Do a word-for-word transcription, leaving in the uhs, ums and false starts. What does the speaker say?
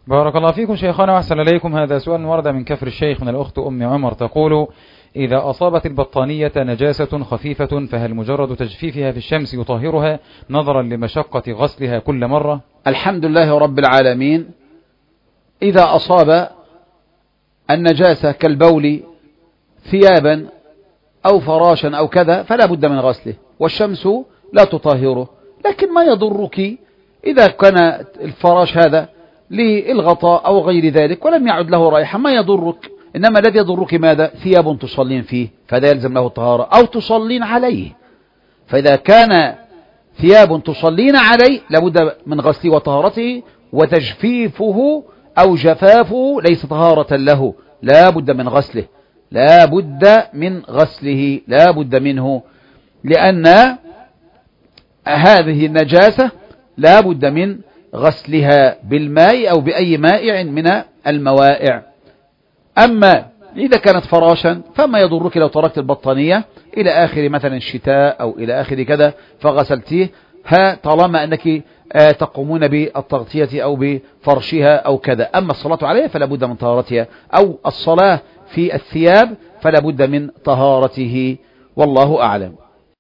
بارك الله فيكم شيخنا وأحسن إليكم. هذا سؤال ورد من كفر الشيخ من الأخت أم عمر تقول: إذا أصابت البطانية نجاسة خفيفة فهل مجرد تجفيفها في الشمس يطهرها نظرا لمشقة غسلها كل مرة؟ الحمد لله رب العالمين. إذا أصاب النجاسة كالبول ثيابا أو فراشا أو كذا فلا بد من غسله، والشمس لا تطهره. لكن ما يضرك إذا كان الفراش هذا للغطاء أو غير ذلك ولم يعد له رائحة ما يضرك، إنما الذي يضرك ماذا؟ ثياب تصلين فيه فهذا يلزم له الطهارة، أو تصلين عليه، فإذا كان ثياب تصلين عليه لابد من غسله وطهارته، وتجفيفه أو جفافه ليس طهارة له، لا بد من غسله، لا بد من غسله، لا بد منه، لأن هذه النجاسة لا بد من غسلها بالماء أو بأي مائع من الموائع. أما إذا كانت فراشا فما يضرك لو تركت البطانية إلى آخر مثلا الشتاء أو إلى آخر كذا فغسلتيه، ها طالما أنك تقومون بالتغطية أو بفرشها أو كذا. أما الصلاة عليها فلا بد من طهارتها، أو الصلاة في الثياب فلا بد من طهارته، والله أعلم.